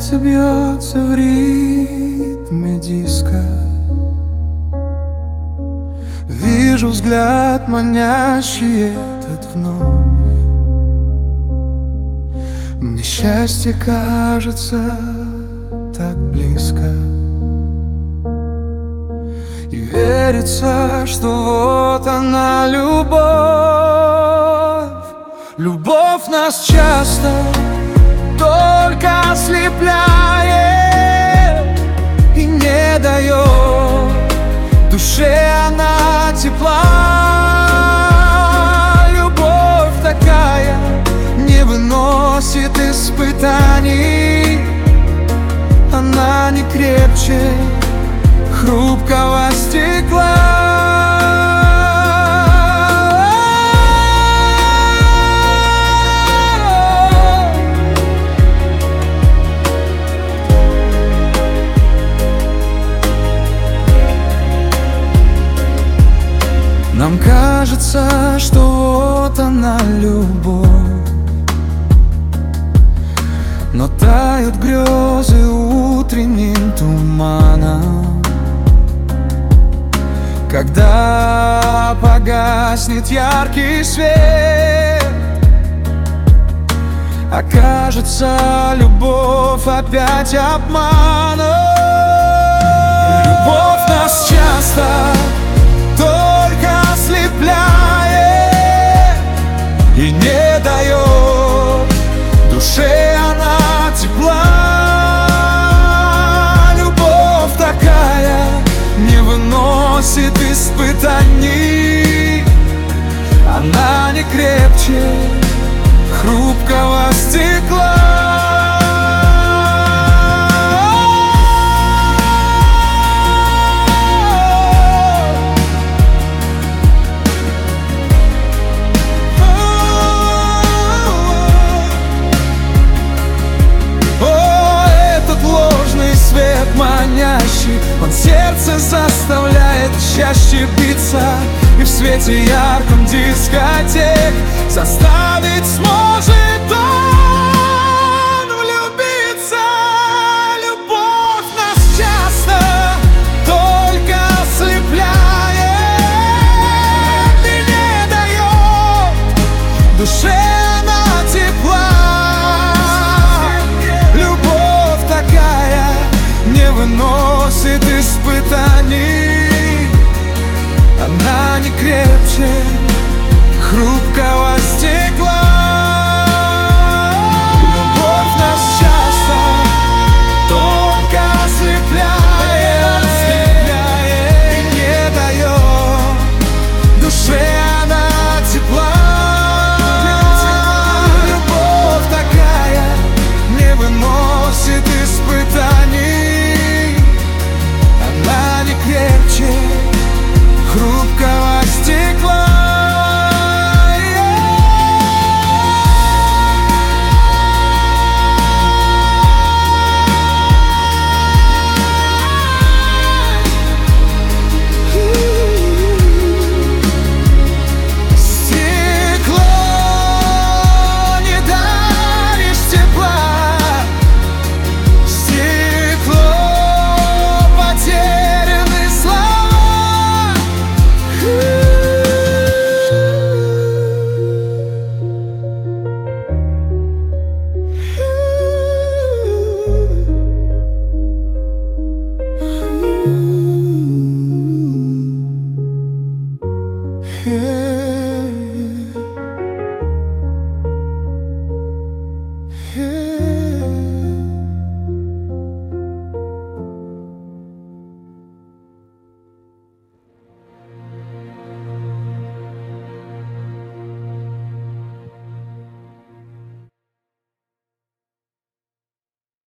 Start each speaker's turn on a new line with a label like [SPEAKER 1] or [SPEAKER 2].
[SPEAKER 1] сердце бьется в ритме диска. Вижу взгляд манящий этот вновь. Мне счастье кажется так близко, и верится, что вот она, любовь. Любовь нас часто только ослепляет и не дает душе она тепла. Любовь такая не выносит испытаний. Она не крепче хрупкого стекла. Нам кажется, что вот она, любовь, но тают грезы утренним туманом. Когда погаснет яркий свет, окажется любовь опять обманом. Любовь нас часто только ослепляет и не дает душе она тепла. Любовь такая не выносит испытаний. Она не крепче хрупкого стекла. Манящий, он сердце заставляет чаще биться, и в свете ярком дискотек заставить сможет он влюбиться. Любовь нас часто только ослепляет и не дает душе она тепла. Любовь такая не выносит испытаний. Она не крепче хрупкого